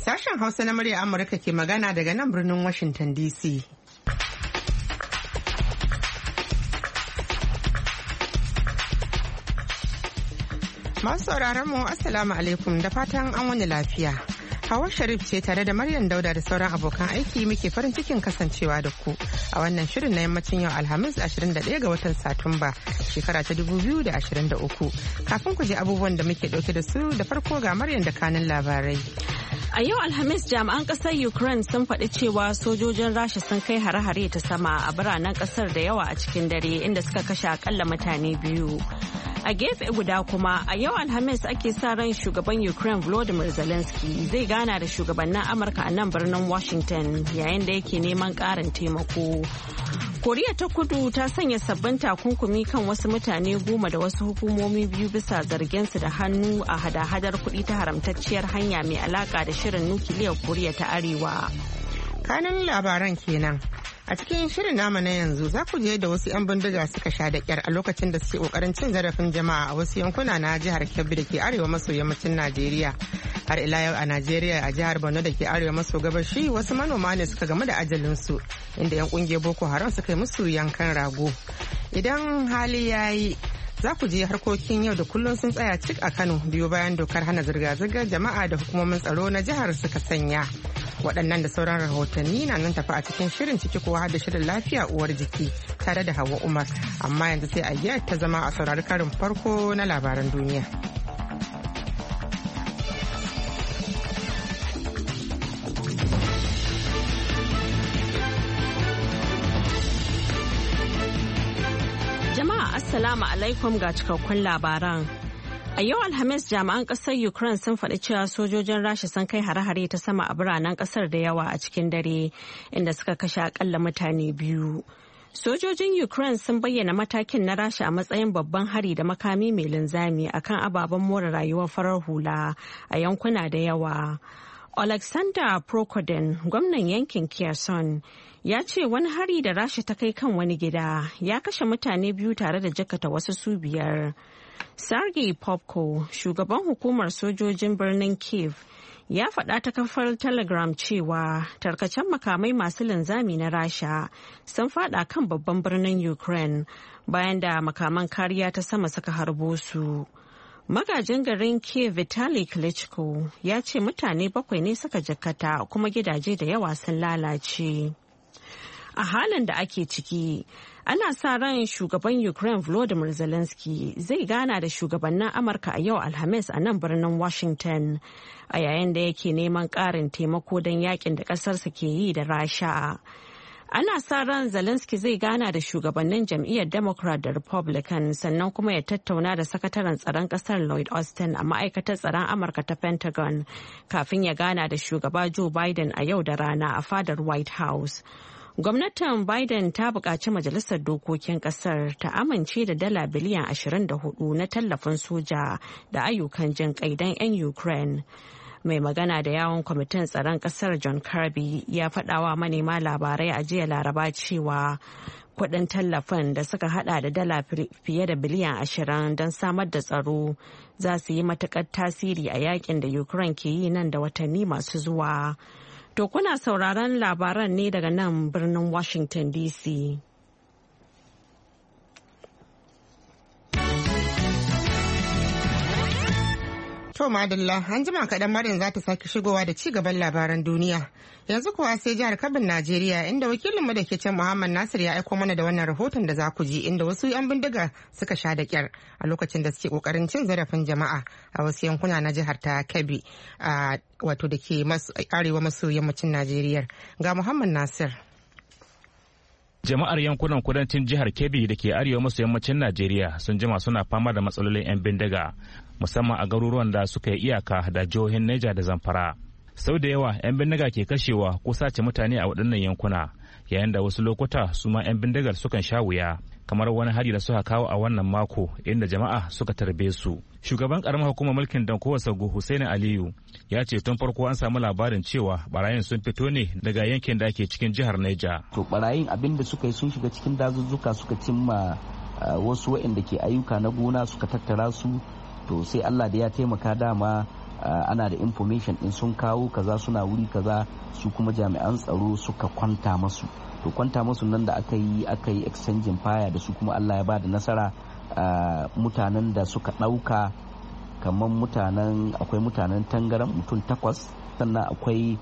Sashen Hausa na murya Amurka ke magana daga nan birnin Washington DC. Masu sauraron mu Assalamu alaikum da fatan an wani lafiya. Hawa Sharif ce tare da Maryam Dauda da sauran abokan aiki muke farin cikin kasancewa da ku a wannan shirin na yammacin yau Alhamis 21 ga watan Satumba shekara ta 2023. Kafin ku je abubuwan da muke dauke da su da farko ga Maryam da kanin labarai. A yau Alhamis jami'an kasar Ukraine sun faɗi cewa sojojin Rasha sun kai hare-hare ta sama a biranen kasar da yawa a cikin dare inda suka kashe akalla mutane 2. A gefe guda kuma a yau Alhamis ake sa ran shugaban Ukraine Volodymyr Zelensky zai gana da shugabannin Amurka a nan birnin Washington yayin da yake neman ƙarin taimako. Koriya ta Kudu ta sanya sabbin takunkumi kan wasu mutane 10 da wasu hukumomi 2 bisa zarginsu da hannu a hada-hadar kuɗi ta haramtacciyar hanya mai alaka da shirin nukiliyar Koriya ta Arewa. Kanin labaran kenan. A cikin shirin namu na yanzu za ku je da wasu 'yan bindiga suka sha da kyar a lokacin da suke kokarin cin zarafin jama'a a wasu yankuna na jihar Kebbi da ke arewa maso yammacin Najeriya. Har ila yau a Najeriya a jihar Borno da ke arewa maso gabashi wasu manoma ne suka gamu da ajalinsu inda 'yan kungiyar Boko Haram suka yi musu yankan rago. Idan hali ya yi za ku je harkokin yau da kullum sun tsaya cik a Kano biyu bayan dokar hana zirga-zirgar jama'a da hukumomin tsaro na jihar suka sanya. Waɗannan da sauran rahotanni na nan tafi a cikin shirin ciki kuwa har da shirin lafiya uwar jiki tare da Hauwa Umar. Amma yanzu sai a yi ta zama a saurari karin farko na labaran duniya. Jama'a Assalamu alaikum ga cikakkun labaran. A yau Alhamis jami'an kasar Ukraine sun faɗi cewa sojojin Rasha sun kai hare-hare ta sama a biranen kasar da yawa a cikin dare inda suka kashe akalla mutane 2. Sojojin Ukraine sun bayyana matakin na Rasha a matsayin babban hari da makami mai linzami akan ababen more rayuwar farar hula a yankuna da yawa. Alexander Prokodin, gwamnan yankin Kherson, ya ce wani hari da Rasha ta kai kan wani gida ya kashe mutane 2 tare da jakata wasu su 5. Sergei Popko, shugaban hukumar sojojin birnin Kyiv, ya faɗa ta kafar Telegram cewa tarkacen makamai masu linzami na Rasha sun faɗa kan babban birnin Ukraine bayan da makaman kariya ta sama suka harbo su. Magajin garin Kyiv Vitali Klitschko ya ce mutane 7 ne suka jikkata kuma gidaje da yawa sun lalace. A halin da ake ciki, ana sa ran shugaban Ukraine Volodymyr Zelensky zai gana da shugabannin Amurka a yau Alhamis a nan birnin Washington a yayin da yake neman ƙarin taimako don yakin da ƙasarsa ke yi da Rasha. Ana sa ran Zelensky zai gana da shugabannin jam'iyyar Democrat da Republican sannan kuma ya tattauna da sakataren tsaron ƙasar Lloyd Austin a ma'aikatar tsaron Amurka ta Pentagon kafin ya gana da shugaba Joe Biden a yau da rana a fadar White House. Gwamnatin Biden ta buƙaci Majalisar Dokokin ƙasar ta amince da dala biliyan 24 na tallafin soja da ayyukan jin ƙai don 'yan Ukraine. Mai magana da yawon kwamitin tsaron ƙasar John Kirby ya faɗawa manema labarai a jiya Laraba cewa kuɗin tallafin da suka hada da dala fiye da biliyan 20 don samar da tsaro za su yi matuƙar tasiri a yakin da Ukraine ke yi nan da watanni masu zuwa. To kuna sauraron labaran ne daga nan birnin Washington DC. To madalla, an jima kaɗan Maryam za ta sake shigowa da ci gaban labaran duniya. Yanzu kuwa sai jihar Kabin Najeriya inda wakilinmu da ke can Muhammad Nasir ya aiko mana da wannan rahoton da za ku ji inda wasu 'yan bindiga suka sha da kyar a lokacin da suke kokarin cin zarafin jama'a a wasu yankuna na jihar ta Kebbi wato da ke arewa maso yammacin Najeriya. Ga Muhammad Nasir. Jama'ar yankunan kudancin jihar Kebbi da ke arewa maso yammacin Najeriya sun jima suna fama da matsalolin 'yan bindiga musamman a garuruwan da suka yi iyaka da jihohin Neja da Zamfara. Sau da yawa 'yan bindiga ke kashewa ko sace mutane a waɗannan yankuna yayin da wasu lokuta su ma 'yan bindigar sukan sha wuya kamar wani hari da suka kawo a wannan mako inda jama'a suka tarbe su. Shugaban karamar hukumar mulkin Dankowa Sagu Hussein Aliyu ya ce tun farko an samu labarin cewa barayin sun fito ne daga yankin da ke cikin jihar Neja. To barayin abin da suka yi sun shiga cikin dazuzzuka suka cimma wasu waɗanda ke ayyuka na gona suka tattara su to sai Allah da ya taimaka dama ana da information din sun kawo kaza suna wuri kaza, su kuma jami'an tsaro suka kwanta masu. To kwanta masu nan da aka yi exchanging fire da su kuma Allah ya ba da nasara. Mutanen da suka ɗauka kamar akwai mutanen Tangaran mutum 8, sannan akwai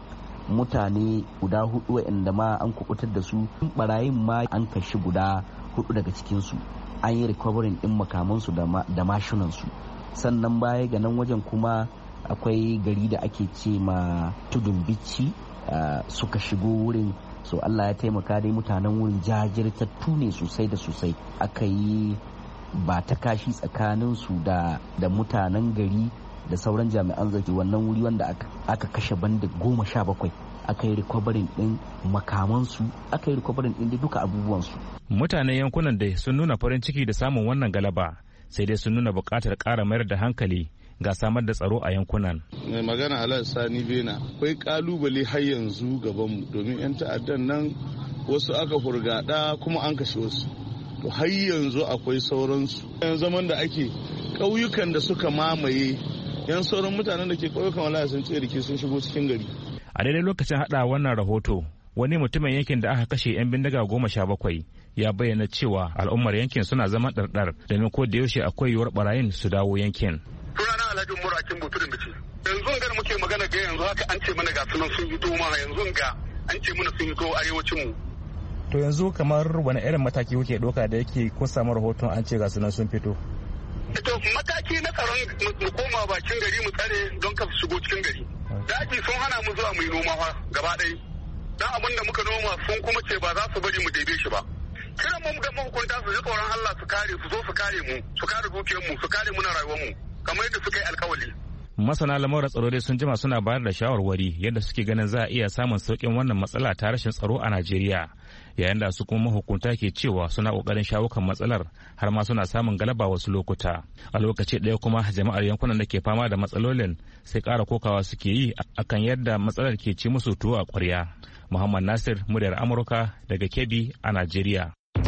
mutane guda 4 waɗanda ma an kubutar da su. Barayin ma an kashi guda 4 daga cikinsu, an yi recovering din makamansu da mashinansu. Sannan baya ga nan wajen kuma akwai gari da ake ce ma Tudun Bichi suka shigo wurin. So Allah ya taimaka dai mutanen wurin jajirtattu ne sosai da sosai. Aka yi ba ta kashi tsakaninsu da mutanen gari da sauran jami'an zaki. Wannan wuri wanda aka kashe bandit 17, aka yi recovering din makamansu, aka yi recovering din duka abubuwansu. Mutanen yankunan dai sun nuna farin ciki da samun wannan galaba, sai dai sun nuna buƙatar ƙara mayar da hankali ga samar da tsaro a yankunan. Mai magana Alhaji Sani Bena, akwai kalubale har yanzu gabanmu domin 'yan ta'addan nan wasu aka hurgada kuma an kashe wasu. To har yanzu akwai sauransu. Yan zaman da ake ƙauyukan da suka mamaye, yan sauran mutanen da ke ƙauyukan wallahi sun ce rike sun shigo cikin gari. A daidai lokacin haɗa wannan rahoto, wani mutumin yankin da aka kashe 'yan bindiga 17 ya bayyana cewa al'ummar yankin suna zaman ɗarɗar domin ko da yaushe akwai yiwuwar barayin su dawo yankin. Sunana Alhaji Umar Akin Buturin Bici. Yanzu ga muke magana ga yanzu haka an ce mana ga sunan sun fito ma yanzu ga an ce mana sun fito arewacin mu. To yanzu kamar wani irin mataki kuke ɗauka da yake kun samu rahoton an ce ga sunan sun fito? To mataki na tsaron mu koma bakin gari mu tsare don ka shigo cikin gari. Daji sun hana mu zuwa mu yi noma fa gaba ɗaya. Dan abin da muka noma sun kuma ce ba za su bari mu daibe shi ba. Kiran mu ga mahukunta su ji tsoron Allah su kare su zo su kare mu, su kare dukiyar mu, su kare muna rayuwar mu kamar yadda suka yi alkawali. Masana lamuran tsaro dai sun jima suna bayar da shawarwari yadda suke ganin za a iya samun sauƙin wannan matsala ta rashin tsaro a Najeriya, yayin da su kuma mahukunta ke cewa suna ƙoƙarin shawo kan matsalar har ma suna samun galaba wasu lokuta. A lokaci ɗaya kuma jama'ar yankunan da ke fama da matsalolin sai ƙara kokawa suke yi akan yadda matsalar ke ci musu tuwo a ƙwarya. Muhammad Nasir, muryar Amurka daga Kebbi a Najeriya.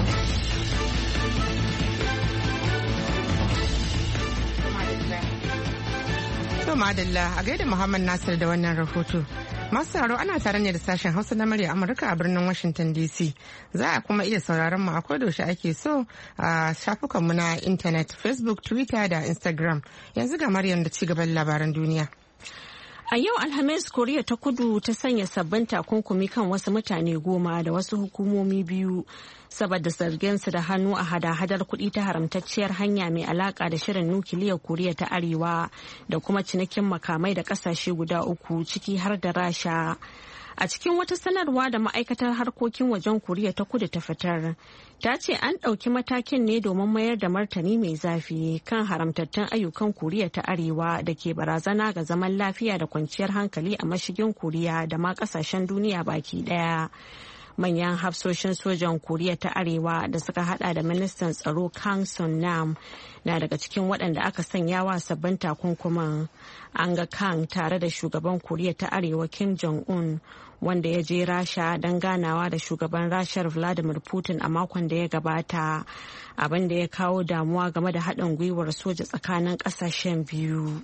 Madalla a gaida Muhammad Nasir da wannan rahoto. Masu sauraro ana tare ne da sashen Hausa na murya Amurka a birnin Washington DC. Za a kuma iya sauraron mu a kodayaushe ake so a shafukanmu na intanet, Facebook, Twitter da Instagram. Yanzu ga Maryam da cigaban labaran duniya. A yau Alhamis, Koriya ta Kudu ta sanya sabbin takunkumi kan wasu mutane 10 da wasu hukumomi 2 saboda zarginsu da hannu a hada-hadar kuɗi ta haramtacciyar hanya mai alaka da shirin nukiliyar Koriya ta Arewa da kuma cinikin makamai da ƙasashe guda 3 ciki har da Rasha. A cikin wata sanarwa da ma'aikatar harkokin wajen Koriya ta Kudu ta fitar, ta ce an ɗauki matakin ne domin mayar da martani mai zafi kan haramtattun ayyukan Koriya ta Arewa da ke barazana ga zaman lafiya da kwanciyar hankali a mashigin Koriya da ma ƙasashen duniya baki ɗaya. Manyan hafsoshin sojan Koriya ta Arewa da suka hada da ministan tsaro Kang Sun Nam na daga cikin waɗanda aka sanya wa sabbin takunkuman. An ga Kang tare da shugaban Koriya ta Arewa Kim Jong-un wanda ya je Rasha don ganawa da shugaban Rashar Vladimir Putin a makon da ya gabata, abin da ya kawo damuwa game da haɗin gwiwar soja tsakanin ƙasashen biyu.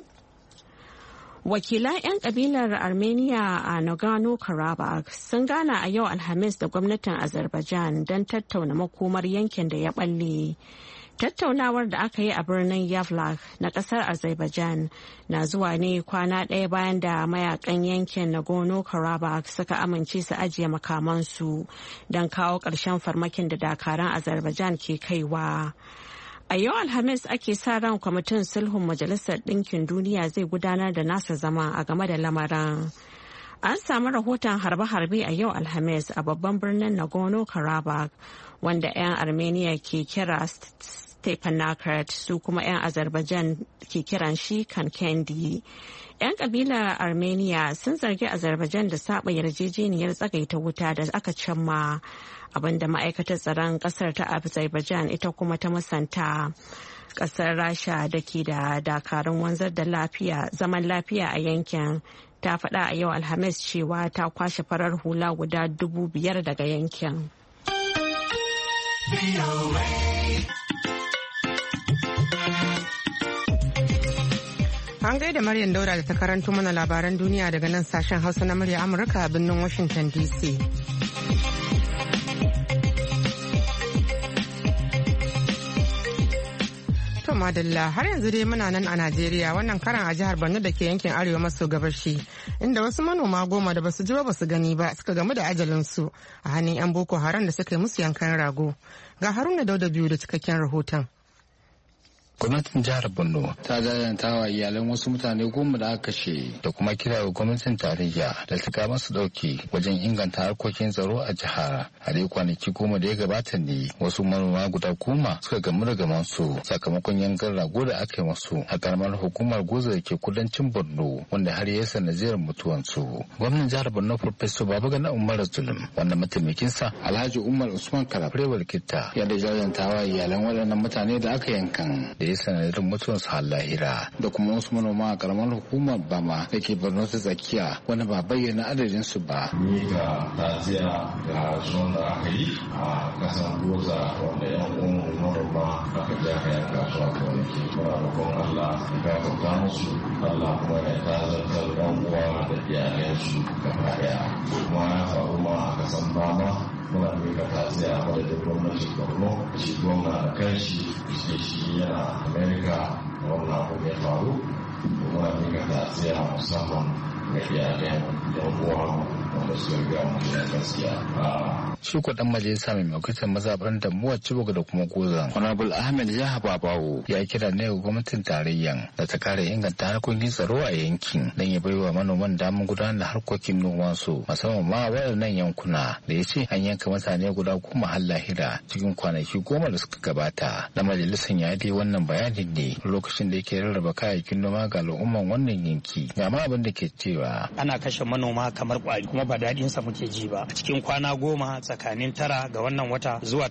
Wakilan 'yan kabilar Armenia a Nagorno-Karabakh sun gana a yau Alhamis da gwamnatin Azerbaijan don tattauna makomar yankin da ya balle. Tattaunawar da aka yi a birnin Yavlak na kasar Azerbaijan na zuwa ne kwana ɗaya bayan da mayakan yankin Nagorno-Karabakh suka amince su ajiye makamansu don kawo ƙarshen farmakin da dakaran Azerbaijan ke kaiwa. A yau Alhamis ake sa ran kwamitin sulhun Majalisar Ɗinkin Duniya zai gudanar da nasa zama a game da lamarin. An samu rahoton harbe-harbe a yau Alhamis a babban birnin Nagorno-Karabakh wanda 'yan Armenia ke kira Stepanakert su kuma 'yan Azerbaijan ke kiran shi Kankendi. 'Yan kabilar Armenia sun zargi Azerbaijan da saba yarjejeniyar tsagaita wuta da aka cimma, abinda ma'aikatar tsaron kasar ta Azerbaijan ita kuma ta musanta. Kasar Rasha da ke da dakarun wanzar da zaman lafiya a yankin ta faɗa a yau Alhamis cewa ta kwashe farar hula guda 5,000 daga yankin. an gaida Maryam Dauda da ta karanto mana labaran duniya daga nan sashen Hausa na murya Amurka a birnin Washington DC. To madalla, har yanzu dai muna nan a Najeriya, wannan karan a jihar Borno da ke yankin arewa maso gabashi, inda wasu manoma 10 da basu ji ba basu gani ba suka gamu da ajalinsu a hannun 'yan Boko Haram da suka yi musu yankan rago. Ga Haruna Dauda biyu da cikakken rahoton. Gwamnatin jihar Borno ta jajanta wa iyalan wasu mutane 10 da aka kashe da kuma kira ga gwamnatin tarayya da ta kama su dauki wajen inganta harkokin tsaro a jihar. A dai kwanaki 10 da ya gabata ne wasu manoma guda 10 suka gamu da gaman su sakamakon yankan rago da aka yi musu a karamar hukumar Goza da ke kudancin Borno wanda har ya sanadiyar mutuwansu. Gwamnan jihar Borno Professor Babagana Umar Zulum wanda mataimakinsa Alhaji Umar Usman Karafrewar Kitta ya da jajanta wa iyalan waɗannan mutane da aka yankan da ya sanadin mutuwarsu har lahira da kuma wasu manoma a karamar hukumar Bama da ke Borno ta tsakiya wanda ba bayyana adadin su ba. Ni ga taziya da zuwan da aka yi a kasan Goza wanda yan uwan manoma aka ja ka yanka su a kwanaki. Muna roƙon Allah ya gafarta musu, Allah kuma ya tazartar ɗan uwa da iyalansu gaba ɗaya. Kuma ya faru ma a kasan Bama muna mika taziya a madadin gwamnatin Borno, shi gwamna da kanshi shi yana Amerika wannan abu ya faru, muna mika taziya musamman ga iyalan yan uwa wanda suka riga mutum gaskiya. Shi dan majalisa mai wakiltar mazaɓar Dambuwa Chibok da kuma Gozan. Honorable Ahmed Yaha Babawo ya kira ne ga gwamnatin tarayyan da ta kare inganta harkokin tsaro a yankin don ya baiwa manoman damar gudanar da harkokin noman su musamman ma waɗannan yankuna da ya ce an yanka mutane guda 10 har lahira cikin kwanaki 10 da suka gabata. Dan majalisar ya dai wannan bayanin ne lokacin da yake rarraba kayayyakin noma ga al'umman wannan yanki. Ga ma abin da ke cewa ana kashe manoma kamar kwari kuma ba daɗin sa muke ji ba. A cikin kwana 10 tsakanin 9 ga wannan wata zuwa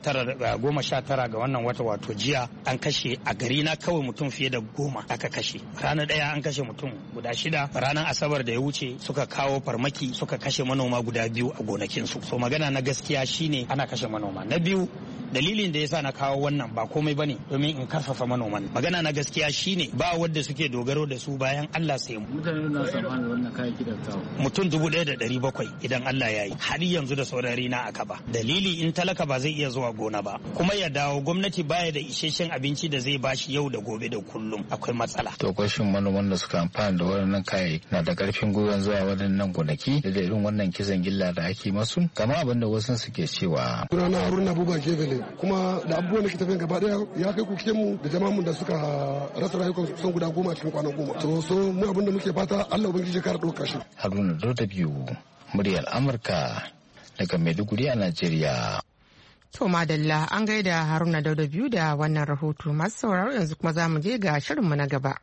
19 ga wannan wata wato jiya an kashe a gari na kawai mutum fiye da 10 aka kashe. Ranar ɗaya an kashe mutum guda 6. Ranar Asabar da ya wuce suka kawo farmaki suka kashe manoma guda 2 a gonakinsu. So magana na gaskiya shine ana kashe manoma. Na biyu dalilin da yasa na kawo wannan ba komai bane domin in karfafa manoman. Magana na gaskiya shine ba wanda suke dogaro da su bayan Allah sai mu. Mutane na tsammanin wannan kayan kidan kawo. Mutum 1,700 idan Allah ya yi. Har yanzu da sauran rina aka ba. Dalili in talaka ba zai iya zuwa gona ba. Kuma ya dawo gwamnati baya da isasshen abinci da zai bashi yau da gobe da kullum. Akwai matsala. To kwashin manoman da suka amfana da waɗannan kayayyaki na da karfin gwiwa zuwa waɗannan gonaki da irin wannan kisan gilla da ake masu kama abin da wasu suke cewa. Sunana Haruna Buba Kebele kuma da abubuwan da ke tafiya gaba daya ya kai kuke mu da jama'an mu da suka rasa rayukan kusan guda 10 cikin kwana 10. So mu abin da muke fata Allah ubangiji ya kara ɗauka shi. Haruna Dauda biyu muryar Amurka daga Maiduguri a Najeriya. To madalla an gaida Haruna Dauda biyu da wannan rahoto. Masu sauraro yanzu kuma za mu je ga shirinmu na gaba.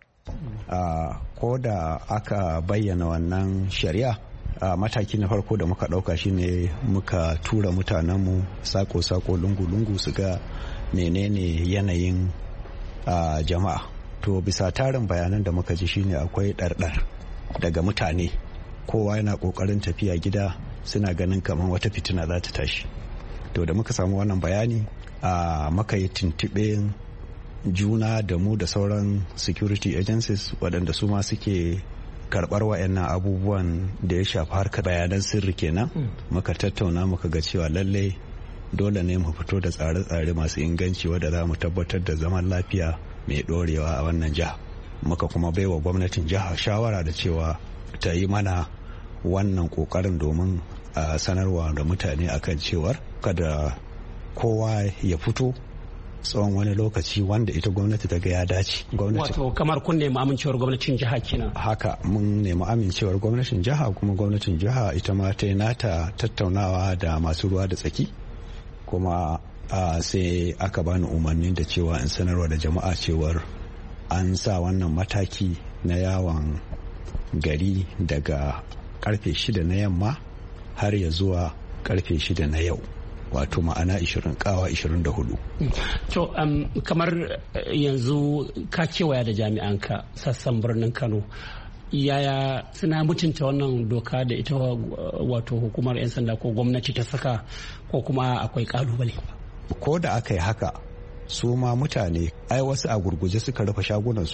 Ko da aka bayyana wannan shari'a mataki na farko da muka ɗauka shine muka tura mutanenmu sako-sako lungu-lungu su ga menene yanayin jama'a. To bisa tarin bayanan da muka ji shine akwai ɗarɗar daga mutane, kowa yana ƙoƙarin tafiya gida suna ganin kamar wata fitina za ta tashi. To da muka samu wannan bayani muka yi tuntuɓe juna da mu da sauran security agencies waɗanda su ma suke karɓar wayannan abubuwan da ya shafi harkar bayanan sirri kenan. Muka tattauna muka ga cewa lallai dole ne mu fito da tsare-tsare masu inganci wadda za mu tabbatar da zaman lafiya mai ɗorewa a wannan jiha. Muka kuma baiwa gwamnatin jiha shawara da cewa ta yi mana wannan ƙoƙarin domin a sanarwa da mutane akan cewar kada kowa ya fito tsawon wani lokaci wanda ita gwamnati ta ga ya dace. Wato kamar kun nemi amincewar gwamnatin jiha kenan. Haka mun nemi amincewar gwamnatin jiha kuma gwamnatin jiha ita ma ta yi nata tattaunawa da masu ruwa da tsaki kuma sai aka bani umarnin da cewa in sanarwa da jama'a cewar an sa wannan mataki na yawon gari daga karfe 6 na yamma har ya zuwa karfe 6 na yau, wato ma'ana 24. To kamar yanzu ka kewaya da jami'anka sassan birnin Kano, yaya suna mutunta wannan doka da ita wato hukumar 'yan sanda ko gwamnati ta saka, ko kuma akwai kalubale? Ko da aka yi haka su ma mutane ai wasu a gurguje suka rufe shagunansu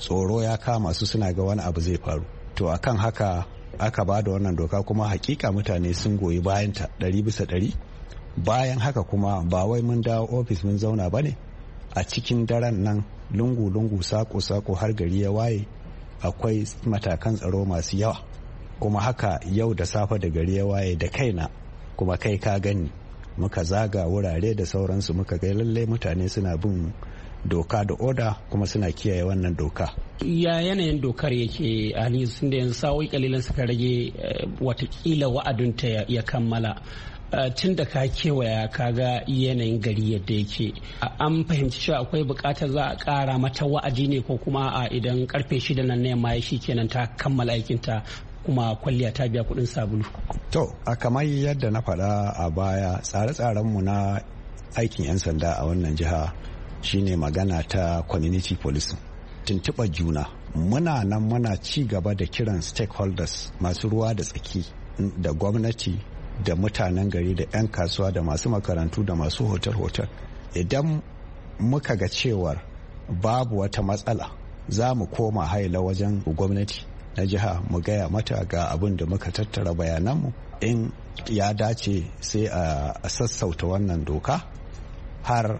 tsoro ya kama su suna ga wani abu zai faru. To akan haka aka ba da wannan doka kuma hakika mutane sun goyi bayanta 100%. Bayan haka kuma ba wai mun dawo ofis mun zauna ba ne, a cikin daren nan lungu-lungu sako-sako har gari ya waye akwai matakan tsaro masu yawa. Kuma haka yau da safe da gari ya waye da kaina kuma kai ka gani muka zaga wurare da sauransu muka ga lallai mutane suna bin doka da oda kuma suna kiyaye wannan doka. Ya yanayin dokar yake a sun da yanzu sa'o'i kalilan suka rage watakila wa'adunta ya kammala. Tun da ka kewaya ka ga yanayin gari yadda yake, an fahimci cewa akwai bukatar za a kara mata wa'adi ne ko kuma a idan karfe 6 nan na yamma shi kenan ta kammala aikinta kuma kwalliya ta biya kudin sabulu. To a kamar yadda na faɗa a baya, tsare-tsarenmu na aikin 'yan sanda a wannan jiha shine magana ta community policing, tuntuɓar juna. Muna nan muna ci gaba da kiran stakeholders, masu ruwa da tsaki da gwamnati da mutanen gari da 'yan kasuwa da masu makarantu da masu hotel-hotel. Idan muka ga cewar babu wata matsala za mu koma haila wajen gwamnati na jiha mu gaya mata ga abin da muka tattara bayananmu, in ya dace sai a sassauta wannan doka har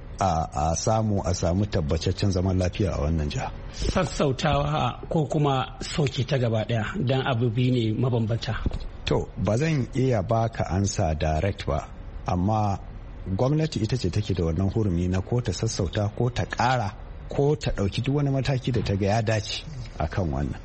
a samu tabbataccen zaman lafiya a wannan jiha. Sassautawa ko kuma soke ta gaba daya don abu biyu ne mabambanta. To ba zan iya baka ansa direct ba, amma gwamnati ita ce take da wannan hurumi na ko ta sassauta ko ta ƙara ko ta ɗauki duk wani mataki da ta ga ya dace akan wannan.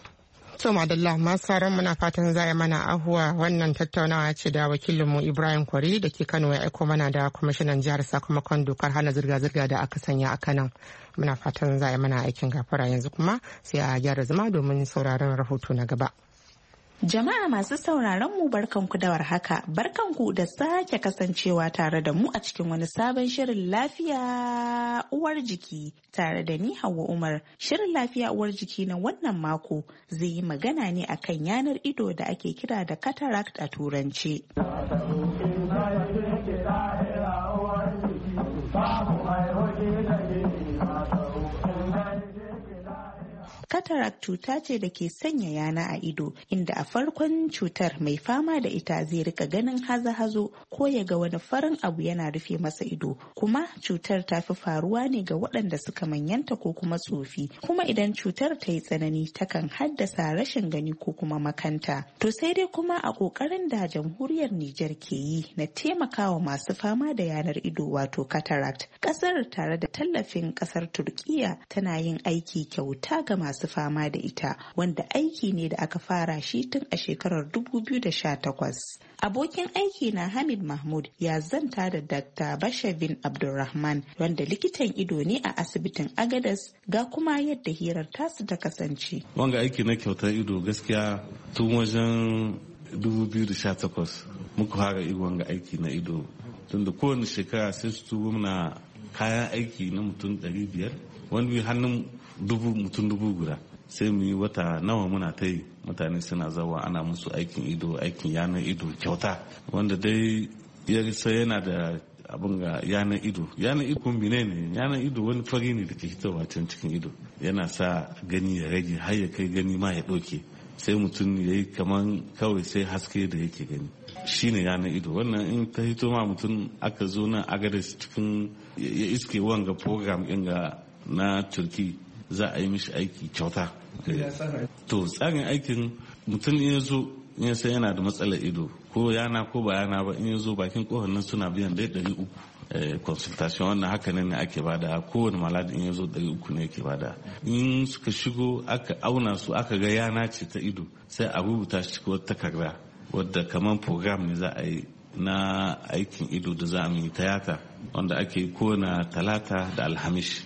To madalla masu muna fatan za a mana ahuwa. Wannan tattaunawa ce da wakilinmu Ibrahim Kwari da ke Kano ya aiko mana da kwamishinan jihar sakamakon dokar hana zirga-zirga da aka sanya a Kano. Muna fatan za a mana aikin gafara. Yanzu kuma sai a gyara zama domin sauraron rahoto na gaba. Jama'a masu sauraron mu barkanku da warhaka, barkanku da sake kasancewa tare da mu a cikin wani sabon shirin lafiya uwar jiki tare da ni Hauwa Umar. Shirin lafiya uwar jiki na wannan mako zai yi magana ne akan yanar ido da ake kira da cataract a turanci. Cataract cuta ce da ke sanya yana a ido, inda a farkon cutar mai fama da ita zai rika ganin hazo-hazo ko ya ga wani farin abu yana rufe masa ido. Kuma cutar ta fi faruwa ne ga waɗanda suka manyanta ko kuma tsofi. Kuma idan cutar ta yi tsanani takan haddasa rashin gani ko kuma makanta. To sai dai kuma a ƙoƙarin da jamhuriyar Nijar ke yi na taimakawa masu fama da yanar ido wato cataract, ƙasar tare da tallafin ƙasar Turkiya tana yin aiki kyauta ga masu fama da ita, wanda aiki ne da aka fara shi tun a shekarar 2018. Abokin aiki na Hamid Mahmud ya zanta da Dr. Bashavin Abdulrahman, wanda likitan ido ne a asibitin Agadas, ga kuma yadda hirar tasu ta kasance. Wanga aiki na kyautar ido gaskiya tun wajen 2018 muka fara wanga aiki na ido, tunda kowane shekara sai su tuwo muna kayan aiki na mutum 500, wani hannun mutum 1000 sai mu yi wata nawa muna ta yi, mutane suna zawa ana musu aikin ido, aikin yanar ido kyauta, wanda dai ya sai yana da abin ga yanar ido. Yanar ido kumbine ne, yanar ido wani fari ne da ke fitowa can cikin ido, yana sa gani ya rage har ya kai gani ma ya ɗauke, sai mutum ya yi kaman kawai sai haske da yake gani, shine yanar ido. Wannan in ta hito ma mutum aka zo nan Agadez cikin ya iske wanga program ɗin ga na Turki, za a yi mishi aiki kyauta. To tsarin aikin mutum in ya zo in sai yana da matsalar ido ko yana ko ba yana ba, in ya zo bakin kohon nan suna biyan dai 300 consultation. Wannan haka ne ake bada, kowane maladi in ya zo 300 ne yake bada. In suka shigo aka auna su aka ga yana ce ta ido, sai a rubuta shi cikin wata takarda wadda kamar program ne za a yi na aikin ido da za a yi tiyata, wanda ake yi kowane talata da alhamis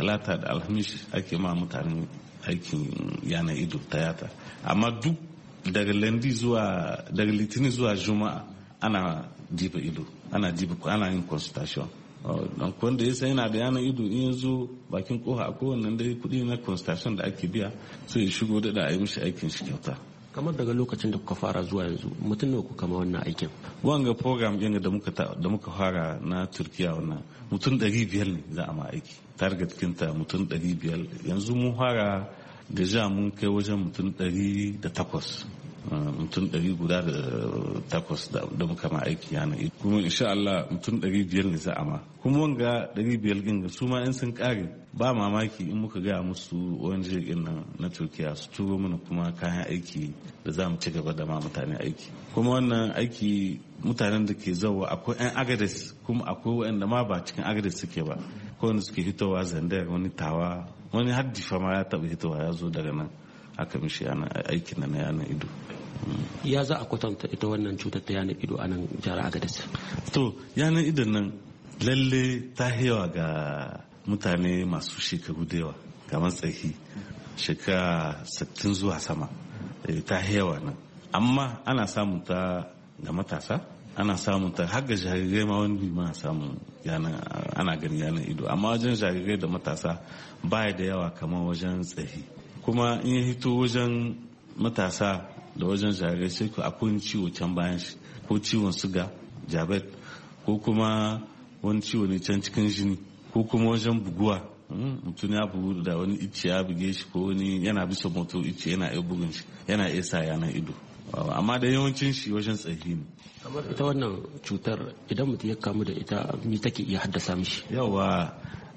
ake ma mutane aikin yanar ido tiyata. Amma duk daga litinin zuwa juma'a ana diba ido, ana yin consultation. don wanda ya san yana da yanar ido in ya zo bakin koha a kowannan dai kuɗi na consultation da ake biya sai ya shigo da a yi mishi aikin shi kyauta. kamar daga lokacin da kuka fara zuwa yanzu mutum ne ku kama wannan aikin? Wanga program ɗin da muka fara na Turkiya wannan mutum 500 ne za a ma aiki. Target kinta mutum 500. Yanzu mun fara deja mun kai wajen mutum 108. Mutum 108 da muka ma aiki yana ido. Kuma insha Allah mutum 500 ne za a ma. Kuma wanga 500 ɗin su ma in sun kare ba mamaki in muka gaya musu ONG ɗin nan na Turkiya su turo mana kuma kayan aiki da za mu ci gaba da ma mutane aiki. Kuma wannan aiki mutanen da ke zauwa akwai 'yan Agadez kuma akwai waɗanda ma ba cikin Agadez suke ba. Ko wanda suke hitowa Zandar, wani Tawa, wani har Difa ma ya taɓa hitowa ya zo daga nan. Aka mishi aikin na yanar ido. Ya za a kwatanta ita wannan cutar ta yanar ido a nan jihar Agadez? To yanar idon nan lalle ta yawa ga mutane masu shekaru da yawa kamar tsahi shekara 60 zuwa sama, ta yawa nan. Amma ana samun ta ga matasa, ana samun ta har ga jarirai ma wani bi ma samun ana gani yanar ido. Amma wajen jarirai da matasa baya da yawa kamar wajen tsahi. Kuma in ya hito wajen matasa da wajen jarirai sai ku akwai ciwo can bayan shi, ko ciwon suga, diabetes, ko kuma wani ciwo ne can cikin jini, ko kuma wajen buguwa. Mutum ya bugu da wani icce ya buge shi, ko wani yana bisa moto icce yana iya bugun shi, yana iya sa yanar ido. Amma da yawancin shi wajen tsahi ne. Kamar ita wannan cutar idan mutum ya kamu da ita me take iya haddasa mishi? Yawa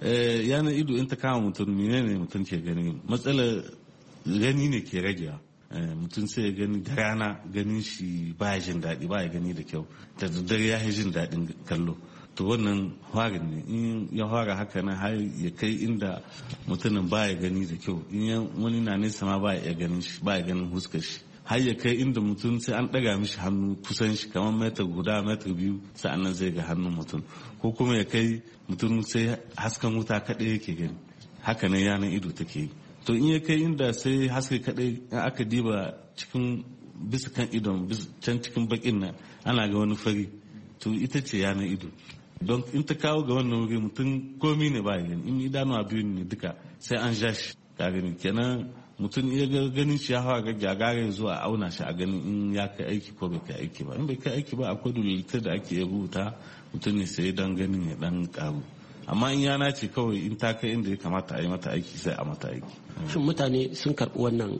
yanar ido in ta kama mutum menene mutum ke gani? Matsalar gani ne ke ragewa. Mutum sai ya gani da rana ganin shi baya jin daɗi, baya gani da kyau, da daddare ya yi jin daɗin kallo. To wannan harin ne, in ya fara haka nan har ya kai inda mutumin baya gani da kyau, in wani na nesa ma baya iya ganin shi, baya ganin huskar shi, har ya kai inda mutum sai an ɗaga mishi hannu kusan shi kamar metar guda, metar biyu, sa'annan zai ga hannun mutum. Ko kuma ya kai mutum sai hasken wuta kaɗai yake gani. Haka nan yanar ido take yi. To in ya kai inda sai haske kadai aka diba cikin bisa kan idon can cikin bakin nan ana ga wani fari, to ita ce yanar ido. Don in ta kawo ga wannan wuri mutum komi ne ba ya gani, in idanuwa biyu ne duka sai an ja shi ka gani. Kenan mutum iya ganin shi ya hawa ga gyagare zuwa auna shi a ganin in ya kai aiki ko bai kai aiki ba. In bai kai aiki ba akwai dalilan da ake rubuta mutum ne sai dan ganin ya dan karu. Amma in yana ce kawai in ta kai inda ya kamata a yi mata aiki sai a mata aiki. Shin mutane sun karɓi wannan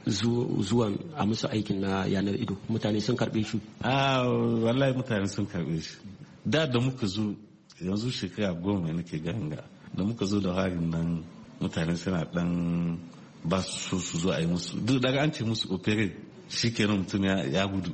zuwan a musu aikin na yanar ido? Mutane sun karɓe shi? Wallahi mutane sun karɓe shi. Da muka zo yanzu shekara 10 nake ganga da muka zo da harin nan mutane suna dan ba su su zo a yi musu. Duk daga an ce musu opere shi kenan mutum ya gudu.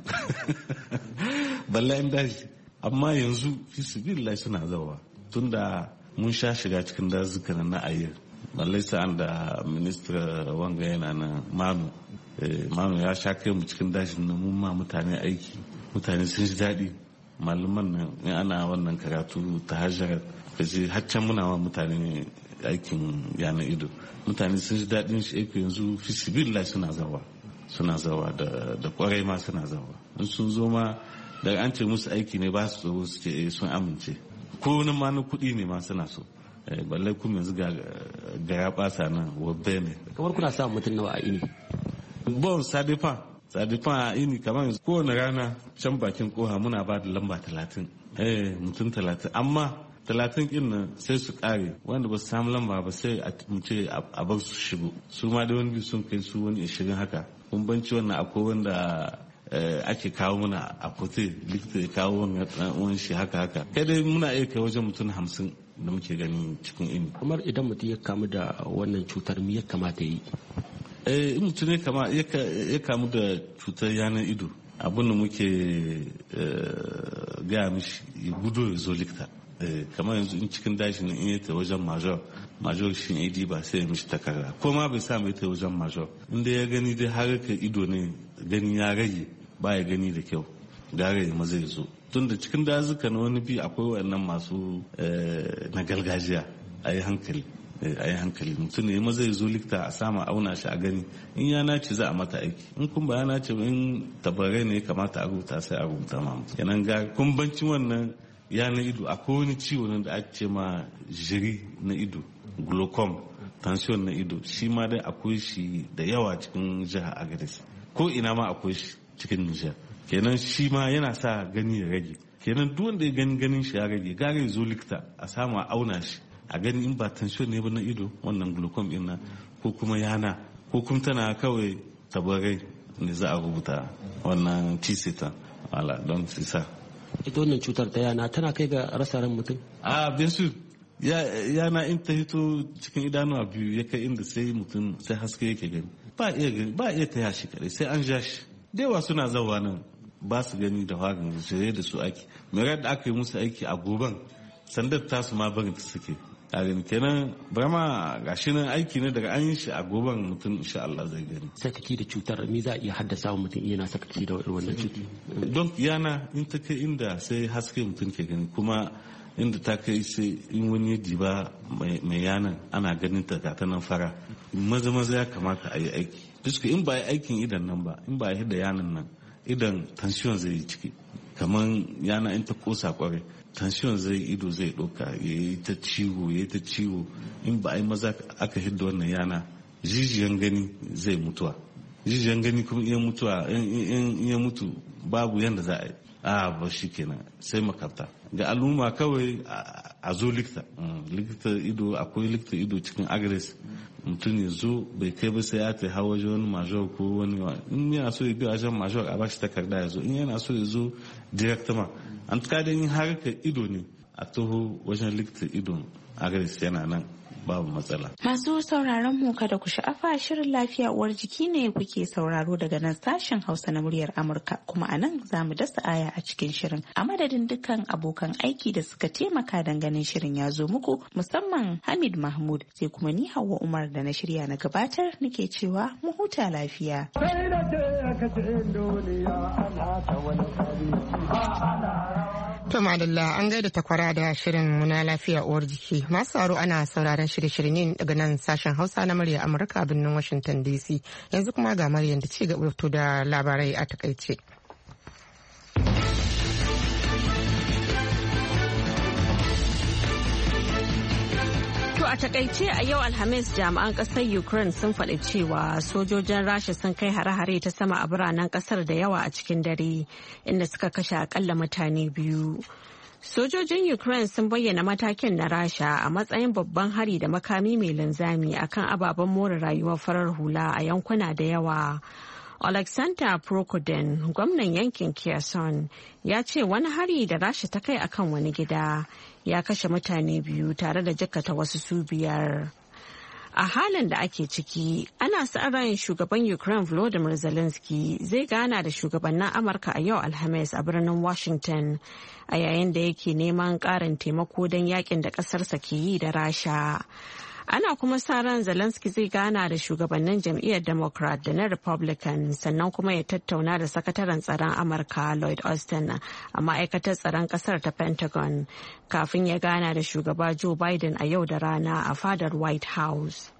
Balla in daji. Amma yanzu fisibillah suna zawa tunda mun sha shiga cikin dazukan na ayyar. Ballai sa'an da minista wanga yana na Manu ya sha kai mu cikin dajin nan mun ma mutane aiki. Mutane sun ji daɗi. Malaman nan in ana wannan karatu ta hajjar kaje haccan muna wa mutane aikin yanar ido. Mutane sun ji daɗin shi aiki yanzu fisibillah suna zawa da kwarai ma suna zawa. In sun zo ma daga an ce musu aiki ne ba su tsoro su ce sun amince. Ko wani ma na kuɗi ne ma suna so. Balle kuma yanzu ga ya ɓasa nan wabbe ne. Kamar kuna samun mutum nawa a ini? Bon sadifa a ini kamar yanzu kowane rana can bakin koha muna ba da lamba 30. Mutum 30. Amma 30 ɗin nan sai su ƙare wanda ba su samu lamba ba sai mu ce a bar su shigo. Su ma da wani sun kai su wani 20 haka. Kun banci wannan akwai wanda ake kawo mana a kote likita ya kawo wani shi haka kai dai muna iya kai wajen mutum 50 da muke gani cikin ini. Kamar idan mutum ya kamu da wannan cutar me ya kamata yi? In mutum ya kamu da cutar yanar ido abin da muke gaya mishi ya gudu ya zo likita. Kamar yanzu in cikin dashi in ya ta wajen major shi ne ba sai ya mishi takarda ko ma bai sa mai ta wajen major inda ya gani dai harkar ido ne gani ya rage baya gani da kyau gare ya maza ya zo tun da cikin dazuka na wani bi akwai waɗannan masu na gargajiya a yi hankali mutum ne maza ya zo likita a sama auna shi a gani in ya nace za a mata aiki in kun ba ya nace in tabarai ne ya kamata a rubuta sai a rubuta ma mutum kenan ga kumbancin wannan yanar ido akwai wani ciwo nan da ake ce ma jiri na ido glaucom tension na ido shi ma dai akwai shi da yawa cikin jihar Agadez ko ina ma akwai shi cikin Nijar. Kenan shi ma yana sa gani ya rage. Kenan duk wanda ya ganin shi ya rage gare zo likita a samu a auna shi a gani in ba tension ne ba na ido wannan glaucoma din na ko kuma yana ko kuma tana kawai tabarai ne za a rubuta wannan tisita wala don sisa. Ita wannan cutar ta yana tana kai ga rasa ran mutum? Bien sûr. Yana in ta hito cikin idanuwa biyu ya kai inda sai mutum sai haske yake gani ba iya taya shi kadai sai an ja shi da yawa suna zawa nan ba su gani da hagan shirye da su aiki mai da aka yi musu aiki a goban sandar tasu ma barin ta suke a gani kenan brama gashi nan aiki ne daga an yi shi a goban mutum insha Allah zai gani. Sakaki da cutar me za a iya haddasa wa mutum yana sakaki da wannan cutar? Don yana in ta kai inda sai haske mutum ke gani kuma inda ta kai sai in wani diba mai yanan ana ganin ta ta nan fara maza ya kamata a yi aiki duk in ba yi aikin idan nan ba in ba yi da yanan nan idan tension zai yi ciki kamar yana in ta kosa kwarai tension zai ido zai ɗauka ya yi ta ciwo in ba yi maza aka hidda wannan yana jijiyan gani zai mutuwa jijiyan gani kuma iya mutu babu yadda za a yi ba shi kenan sai makarta ga al'umma kawai a zo likita ido akwai likita ido cikin agres mutum ya zo bai kai ba sai ya ta hawa wajen wani major ko wani in yana so ya bi wajen major a bashi takarda ya zo in yana so ya zo directama an tuka da yin harkar ido ne a taho wajen likita idon agres yana nan babu matsala. Masu sauraron mu kada ku sha'afa shirin lafiya uwar jiki ne kuke sauraro daga nan sashen Hausa na muryar Amurka kuma a nan za mu dasa aya a cikin shirin. A madadin dukkan abokan aiki da suka taimaka don ganin shirin ya zo muku musamman Hamid Mahmud sai kuma ni Hauwa Umar da na shirya na gabatar nake cewa mu huta lafiya. To madalla an gaida takwara da shirin muna lafiya uwar jiki masu aro ana sauraron shirye-shiryen daga nan sashen Hausa na murya Amurka a birnin Washington DC yanzu kuma ga Maryam da ci gaba da labarai a takaice. A takaice a yau Alhamis jami'an kasar Ukraine sun faɗi cewa sojojin Rasha sun kai hare-hare ta sama a biranen kasar da yawa a cikin dare inda suka kashe akalla mutane 2. Sojojin Ukraine sun bayyana matakin na Rasha a matsayin babban hari da makami mai linzami akan ababen more rayuwar farar hula a yankuna da yawa. Alexander Prokudin, gwamnan yankin Kherson, ya ce wani hari da Rasha ta kai akan wani gida ya kashe mutane 2 tare da jikkata wasu su 5. A halin da ake ciki, ana sa ran shugaban Ukraine Volodymyr Zelensky zai gana da shugabannin Amurka a yau Alhamis a birnin Washington a yayin da yake neman ƙarin taimako don yakin da ƙasarsa ke yi da Rasha. Ana kuma sa ran Zelensky zai gana da shugabannin jam'iyyar Democrat da na Republican sannan kuma ya tattauna da sakataren tsaron Amurka Lloyd Austin a ma'aikatar tsaron kasar ta Pentagon kafin ya gana da shugaba Joe Biden a yau da rana a fadar White House.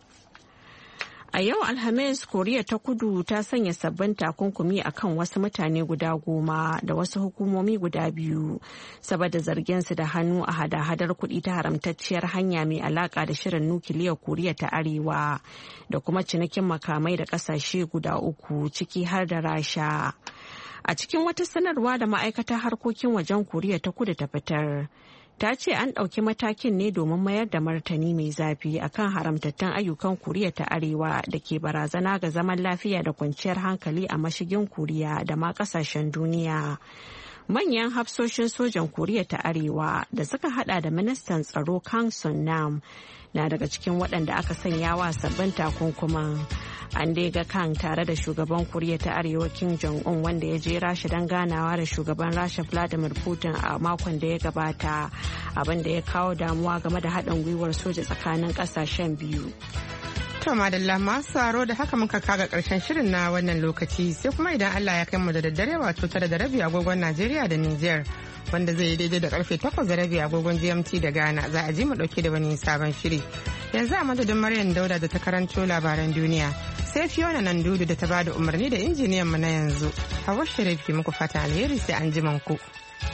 A yau Alhamis, Koriya ta Kudu ta sanya sabbin takunkumi akan wasu mutane guda 10 da wasu hukumomi guda 2 saboda zarginsu da hannu a hada-hadar kuɗi ta haramtacciyar hanya mai alaka da shirin nukiliyar Koriya ta Arewa da kuma cinikin makamai da ƙasashe guda 3 ciki har da Rasha. A cikin wata sanarwa da ma'aikatar harkokin wajen Koriya ta Kudu ta fitar, ta ce an ɗauki matakin ne domin mayar da martani mai zafi akan haramtattun ayyukan Koriya ta Arewa da ke barazana ga zaman lafiya da kwanciyar hankali a mashigin Koriya da ma ƙasashen duniya. Manyan hafsoshin sojan Koriya ta Arewa da suka hada da ministan tsaro Kang Sun Nam na daga cikin waɗanda aka sanya wa sabbin takunkuman. An dai ga Kang tare da shugaban Koriya ta Arewa Kim Jong-un wanda ya je Rasha don ganawa da shugaban Rasha Vladimir Putin a makon da ya gabata, abin da ya kawo damuwa game da haɗin gwiwar soja tsakanin ƙasashen biyu. To madalla masu tsaro da haka muka kaga karshen shirin na wannan lokaci sai kuma idan Allah ya kai mu da daddare wato 9:30 agogon Najeriya da Niger wanda zai yi daidai da karfe 8:30 agogon GMT da Ghana za a ji mu dauke da wani sabon shiri. Yanzu a madadin Maryam Dauda da ta karanto labaran duniya sai Fiona Nandudu da ta bada umarni da injiniyan mu na yanzu. Hawa Sharif ke muku fatan alheri sai an ji ku.